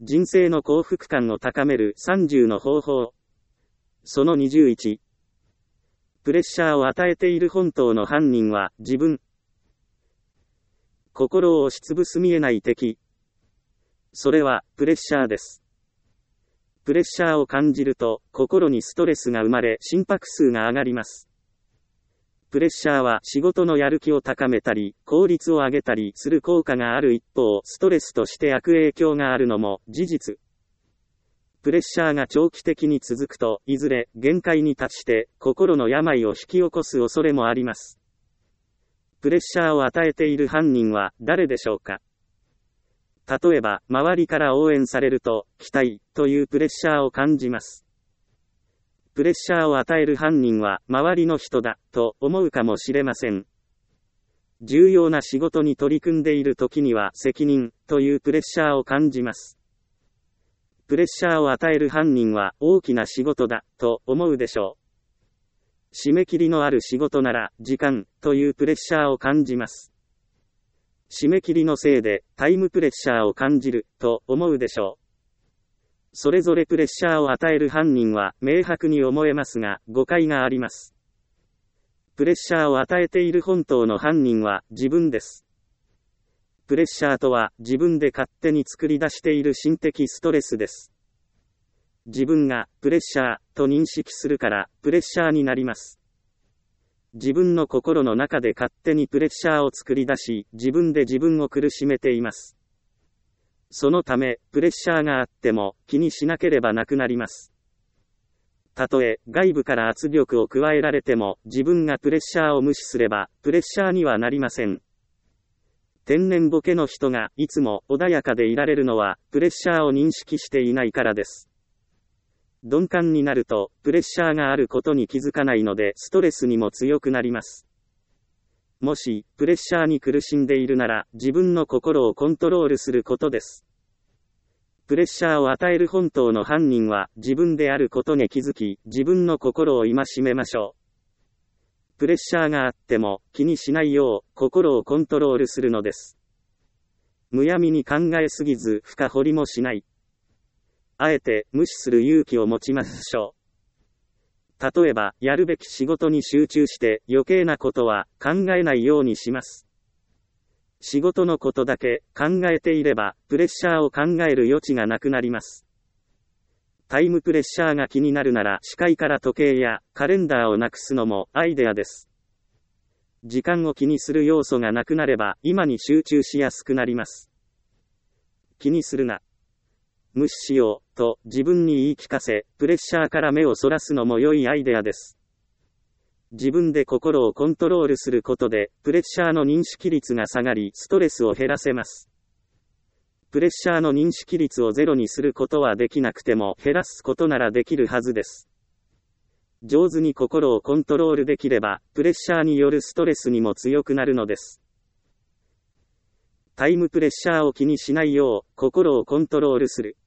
人生の幸福感を高める30の方法。その21。プレッシャーを与えている本当の犯人は自分。心を押しつぶす見えない敵。それはプレッシャーです。プレッシャーを感じると心にストレスが生まれ心拍数が上がります。プレッシャーは仕事のやる気を高めたり効率を上げたりする効果がある一方、ストレスとして悪影響があるのも事実。プレッシャーが長期的に続くといずれ限界に達して心の病を引き起こす恐れもあります。プレッシャーを与えている犯人は誰でしょうか。例えば、周りから応援されると、期待というプレッシャーを感じます。プレッシャーを与える犯人は、周りの人だ、と思うかもしれません。重要な仕事に取り組んでいる時には、責任というプレッシャーを感じます。プレッシャーを与える犯人は、大きな仕事だ、と思うでしょう。締め切りのある仕事なら、時間というプレッシャーを感じます。締め切りのせいでタイムプレッシャーを感じると思うでしょう。それぞれプレッシャーを与える犯人は明白に思えますが誤解があります。プレッシャーを与えている本当の犯人は自分です。プレッシャーとは自分で勝手に作り出している心的ストレスです。自分がプレッシャーと認識するからプレッシャーになります。自分の心の中で勝手にプレッシャーを作り出し、自分で自分を苦しめています。そのため、プレッシャーがあっても気にしなければなくなります。たとえ外部から圧力を加えられても、自分がプレッシャーを無視すれば、プレッシャーにはなりません。天然ボケの人がいつも穏やかでいられるのは、プレッシャーを認識していないからです。鈍感になると、プレッシャーがあることに気づかないので、ストレスにも強くなります。もし、プレッシャーに苦しんでいるなら、自分の心をコントロールすることです。プレッシャーを与える本当の犯人は、自分であることに気づき、自分の心を戒めましょう。プレッシャーがあっても、気にしないよう、心をコントロールするのです。むやみに考えすぎず、深掘りもしない。あえて無視する勇気を持ちましょう。例えば、やるべき仕事に集中して余計なことは考えないようにします。仕事のことだけ考えていれば、プレッシャーを考える余地がなくなります。タイムプレッシャーが気になるなら、視界から時計やカレンダーをなくすのもアイデアです。時間を気にする要素がなくなれば、今に集中しやすくなります。気にするな。無視しよう、と自分に言い聞かせ、プレッシャーから目をそらすのも良いアイデアです。自分で心をコントロールすることで、プレッシャーの認識率が下がり、ストレスを減らせます。プレッシャーの認識率をゼロにすることはできなくても、減らすことならできるはずです。上手に心をコントロールできれば、プレッシャーによるストレスにも強くなるのです。タイムプレッシャーを気にしないよう、心をコントロールする。